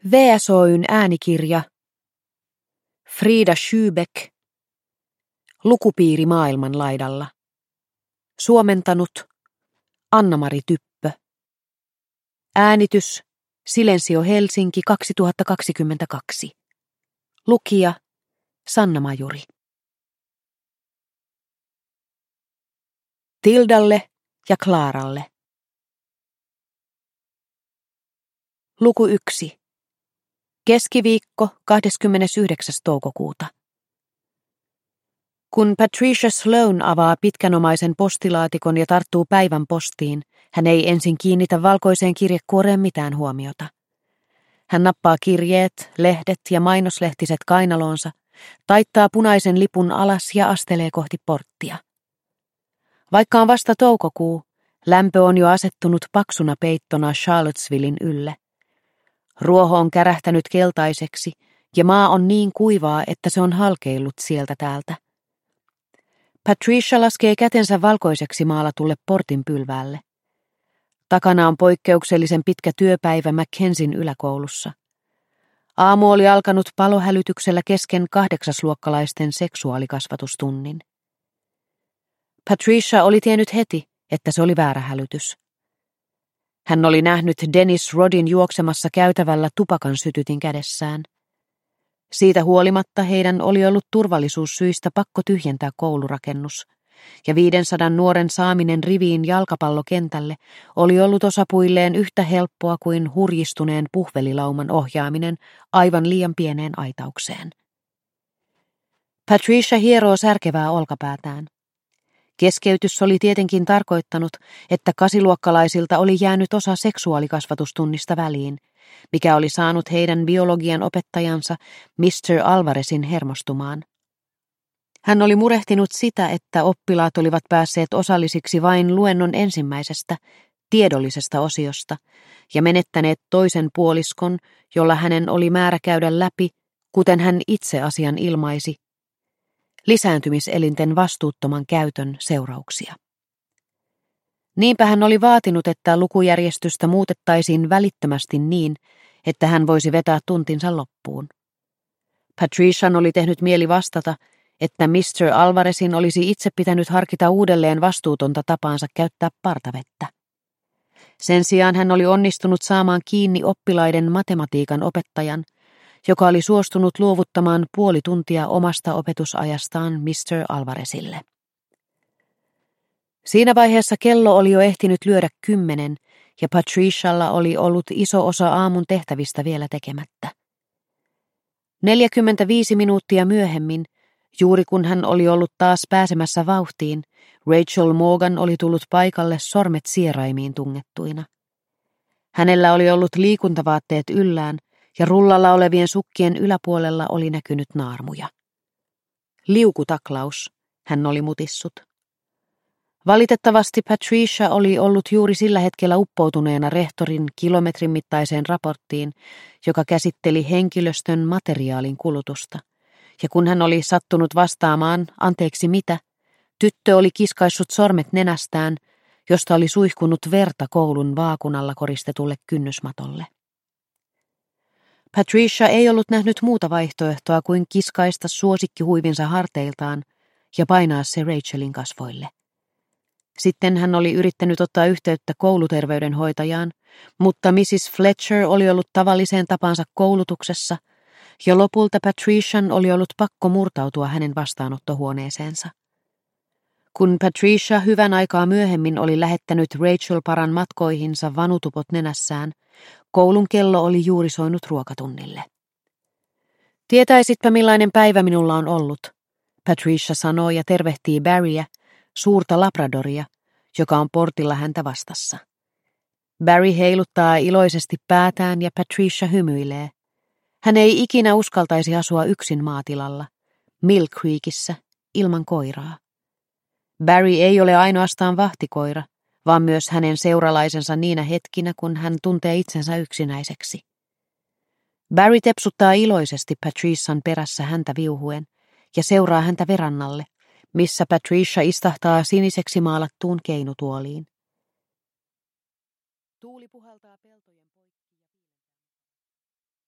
VSOY:n äänikirja Frida Schübeck Lukupiiri maailman laidalla. Suomentanut Anna-Mari Typpö. Äänitys Silensio Helsinki 2022. Lukija Sanna Majuri. Tildalle ja Klaaralle. Luku 1. Keskiviikko 29. toukokuuta. Kun Patricia Sloane avaa pitkänomaisen postilaatikon ja tarttuu päivän postiin, hän ei ensin kiinnitä valkoiseen kirjekuoreen mitään huomiota. Hän nappaa kirjeet, lehdet ja mainoslehtiset kainaloonsa, taittaa punaisen lipun alas ja astelee kohti porttia. Vaikka on vasta toukokuu, lämpö on jo asettunut paksuna peittona Charlottesvillein ylle. Ruoho on kärähtänyt keltaiseksi ja maa on niin kuivaa, että se on halkeillut sieltä täältä. Patricia laskee kätensä valkoiseksi maalatulle portin pylväälle. Takana on poikkeuksellisen pitkä työpäivä Mackenzien yläkoulussa. Aamu oli alkanut palohälytyksellä kesken 8-luokkalaisten seksuaalikasvatustunnin. Patricia oli tiennyt heti, että se oli väärä hälytys. Hän oli nähnyt Dennis Rodin juoksemassa käytävällä tupakan sytytin kädessään. Siitä huolimatta heidän oli ollut turvallisuussyistä pakko tyhjentää koulurakennus, ja 500 nuoren saaminen riviin jalkapallokentälle oli ollut osapuilleen yhtä helppoa kuin hurjistuneen puhvelilauman ohjaaminen aivan liian pieneen aitaukseen. Patricia hieroo särkevää olkapäätään. Keskeytys oli tietenkin tarkoittanut, että 8-luokkalaisilta oli jäänyt osa seksuaalikasvatustunnista väliin, mikä oli saanut heidän biologian opettajansa Mr. Alvarezin hermostumaan. Hän oli murehtinut sitä, että oppilaat olivat päässeet osallisiksi vain luennon ensimmäisestä, tiedollisesta osiosta, ja menettäneet toisen puoliskon, jolla hänen oli määrä käydä läpi, kuten hän itse asian ilmaisi, lisääntymiselinten vastuuttoman käytön seurauksia. Niinpä hän oli vaatinut, että lukujärjestystä muutettaisiin välittömästi niin, että hän voisi vetää tuntinsa loppuun. Patrician oli tehnyt mieli vastata, että Mr. Alvarezin olisi itse pitänyt harkita uudelleen vastuutonta tapaansa käyttää partavettä. Sen sijaan hän oli onnistunut saamaan kiinni oppilaiden matematiikan opettajan, joka oli suostunut luovuttamaan puoli tuntia omasta opetusajastaan Mr. Alvarezille. Siinä vaiheessa kello oli jo ehtinyt lyödä 10 ja Patricialla oli ollut iso osa aamun tehtävistä vielä tekemättä. 45 minuuttia myöhemmin, juuri kun hän oli ollut taas pääsemässä vauhtiin, Rachel Morgan oli tullut paikalle sormet sieraimiin tungettuina. Hänellä oli ollut liikuntavaatteet yllään ja rullalla olevien sukkien yläpuolella oli näkynyt naarmuja. Liukutaklaus, hän oli mutissut. Valitettavasti Patricia oli ollut juuri sillä hetkellä uppoutuneena rehtorin kilometrin mittaiseen raporttiin, joka käsitteli henkilöstön materiaalin kulutusta. Ja kun hän oli sattunut vastaamaan, anteeksi mitä, tyttö oli kiskaissut sormet nenästään, josta oli suihkunut verta koulun vaakunalla koristetulle kynnysmatolle. Patricia ei ollut nähnyt muuta vaihtoehtoa kuin kiskaista suosikkihuivinsa harteiltaan ja painaa se Rachelin kasvoille. Sitten hän oli yrittänyt ottaa yhteyttä kouluterveydenhoitajaan, mutta Mrs. Fletcher oli ollut tavalliseen tapansa koulutuksessa ja lopulta Patrician oli ollut pakko murtautua hänen vastaanottohuoneeseensa. Kun Patricia hyvän aikaa myöhemmin oli lähettänyt Rachel paran matkoihinsa vanutupot nenässään, koulun kello oli juuri soinut ruokatunnille. Tietäisitpä millainen päivä minulla on ollut, Patricia sanoi ja tervehtii Barryä, suurta labradoria, joka on portilla häntä vastassa. Barry heiluttaa iloisesti päätään ja Patricia hymyilee. Hän ei ikinä uskaltaisi asua yksin maatilalla, Mill Creekissä, ilman koiraa. Barry ei ole ainoastaan vahtikoira, vaan myös hänen seuralaisensa niinä hetkinä, kun hän tuntee itsensä yksinäiseksi. Barry tepsuttaa iloisesti Patrician perässä häntä viuhuen ja seuraa häntä verannalle, missä Patricia istahtaa siniseksi maalattuun keinutuoliin. Tuuli puhaltaa peltojen